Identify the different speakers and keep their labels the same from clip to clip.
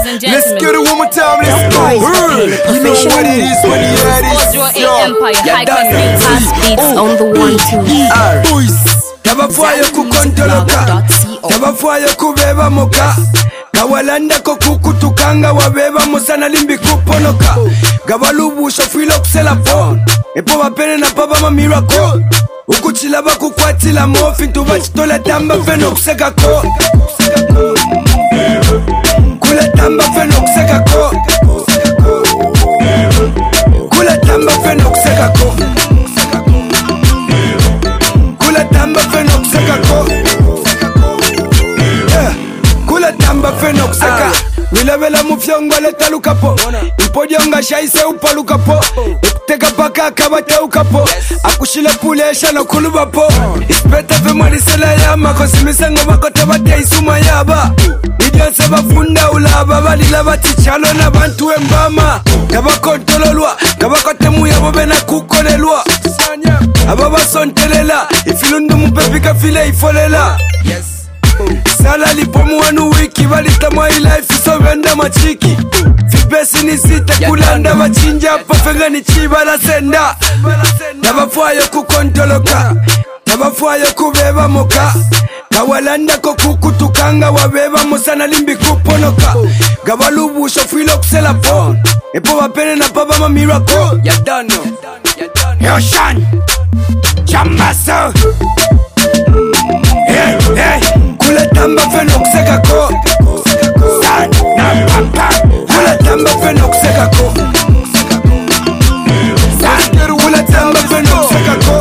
Speaker 1: and gentlemen.
Speaker 2: Let's get it one more time, let's go. You know what it is when you hear this.
Speaker 1: Empire, high class beats on the 1-2.
Speaker 2: Tabafwayo kukontoloka, tabafwayo kubeba moka. Kawalanda ko kukutukanga wabeba musana limbi kuponoka. Gabalubusha filo kusela phone. Epo bapene na papa ma miracle. Ukuchila bakukwatila mofi ntuba chitola tamba feno kuseka ko. Kula tamba feno kuseka ko. Kula tamba feno kuseka ko. Kula tamba feno kuseka ko. Kula tamba feno kuseka. Wilebela mufyongo leta lukapo. Ipodionga shaise upa lukapo. Teka paka kabate ukapo. Akushile pulesha no kulubapo. Ispeta fe mwarisela yama. Kosimisengo bakote bate isuma yaba. Nidionse bafunda ulaba. Balila batichalo na bantu embama. Kabakontololwa. Kabakote muyabo bena kukolelwa. Ababa sontelela. Ifilundu mupepika file ifolela. Sala lipomu wanu wiki balita mwa life so venda machiki. Fibesi ni sita kulanda bachinja pafenga ni chiba la senda. Tabafwayo kukontoloka, tabafwayo kubeba moka. Kawalanda ko kukutukanga wabeba musana limbi kuponoka. Gabalubusha filo kusela phone. Epo bapene na papa ma miracle. Ya dano Yoshan Chambaso. Hey, hey. Kula tamba feno kuseka ko. San na papa. Kula tamba feno kuseka ko. San kula tamba feno kuseka ko.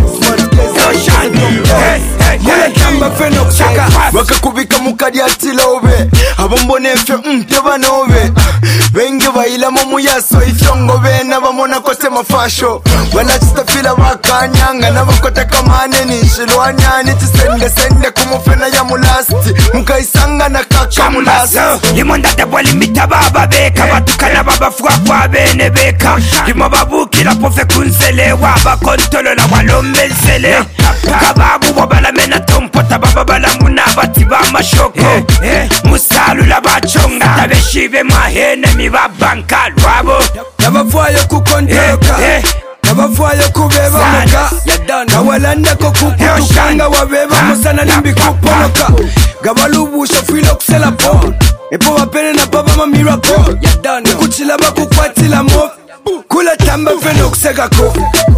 Speaker 2: Kula tamba feno kuseka. Wakakubika mukadi atilobe. Abombone fyo tebanobe. Benge baila muyaso ifyongo bena bamona kose mafasho. Banachitafila bakanyanga nabakota kamane nishilwanya nitisende kumufena ya mulasti mukaisanga na kaka mulasti.
Speaker 3: Limonda debwali mitababa beka batukana babafwa kwa bene beka. Limo babukila pofe kunsele waba kontolola walombensele. Kababu wabala mena tompota bababala munabati mashoko. Musalula bachonga tabeshibe mahene mibabanka lwabo.
Speaker 2: Tabafwayo kukontoloka, tabafwayo kubeba moka. Kawalanda ko kukutukanga wabeba musana limbi kuponoka. Gabalubusha filo kusela phone. Epo bapene na papa ma miracle. Ukuchila bakukwatila mof. Kula tamba feno kuseka ko.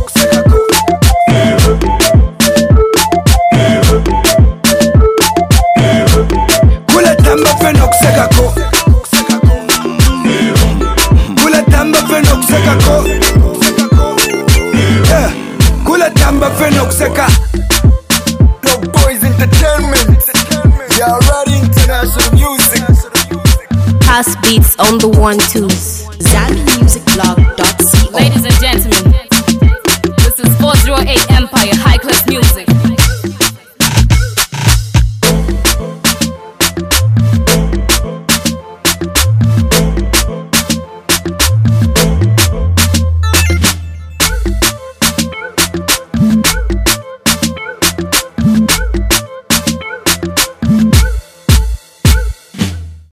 Speaker 2: Kula tamba feno kuseka ko. Kula tamba feno kuseka ko. Kula tamba feno kuseka. No Boys Entertainment. We are ready international music.
Speaker 1: House beats on the 1-2s. Zan Music Blog.